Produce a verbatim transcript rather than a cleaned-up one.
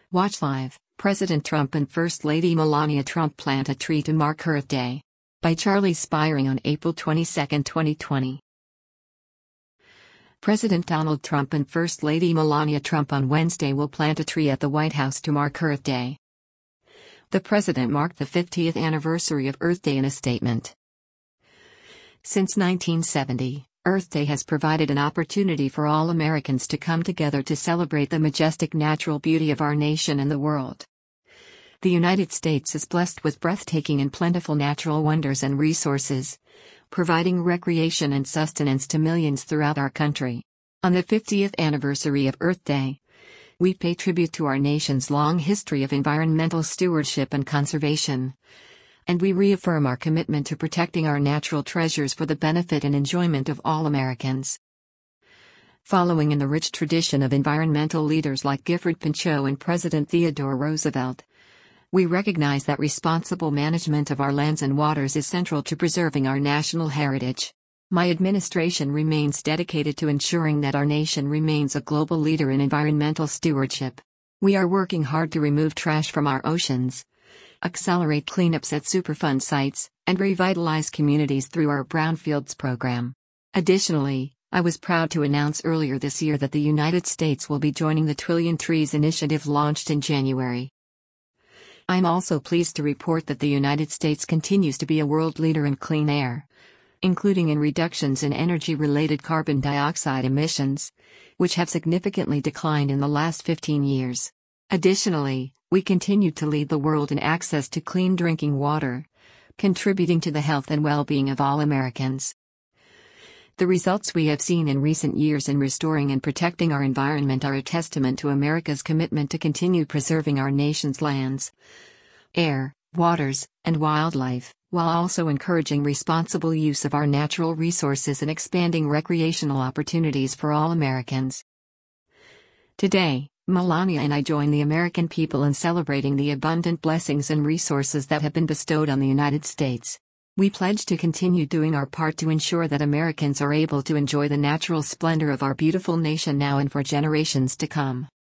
Watch live. President Trump and First Lady Melania Trump plant a tree to mark Earth Day. By Charlie Spiring on April twenty-second, twenty twenty. President Donald Trump and First Lady Melania Trump on Wednesday will plant a tree at the White House to mark Earth Day. The president marked the fiftieth anniversary of Earth Day in a statement. Since nineteen seventy, Earth Day has provided an opportunity for all Americans to come together to celebrate the majestic natural beauty of our nation and the world. The United States is blessed with breathtaking and plentiful natural wonders and resources, providing recreation and sustenance to millions throughout our country. On the fiftieth anniversary of Earth Day, we pay tribute to our nation's long history of environmental stewardship and conservation, and we reaffirm our commitment to protecting our natural treasures for the benefit and enjoyment of all Americans. Following in the rich tradition of environmental leaders like Gifford Pinchot and President Theodore Roosevelt, we recognize that responsible management of our lands and waters is central to preserving our national heritage. My administration remains dedicated to ensuring that our nation remains a global leader in environmental stewardship. We are working hard to remove trash from our oceans, accelerate cleanups at Superfund sites, and revitalize communities through our Brownfields program. Additionally, I was proud to announce earlier this year that the United States will be joining the Trillion Trees initiative launched in January. I'm also pleased to report that the United States continues to be a world leader in clean air, including in reductions in energy-related carbon dioxide emissions, which have significantly declined in the last fifteen years. Additionally, we continue to lead the world in access to clean drinking water, contributing to the health and well-being of all Americans. The results we have seen in recent years in restoring and protecting our environment are a testament to America's commitment to continue preserving our nation's lands, air, waters, and wildlife, while also encouraging responsible use of our natural resources and expanding recreational opportunities for all Americans. Today, Melania and I join the American people in celebrating the abundant blessings and resources that have been bestowed on the United States. We pledge to continue doing our part to ensure that Americans are able to enjoy the natural splendor of our beautiful nation now and for generations to come.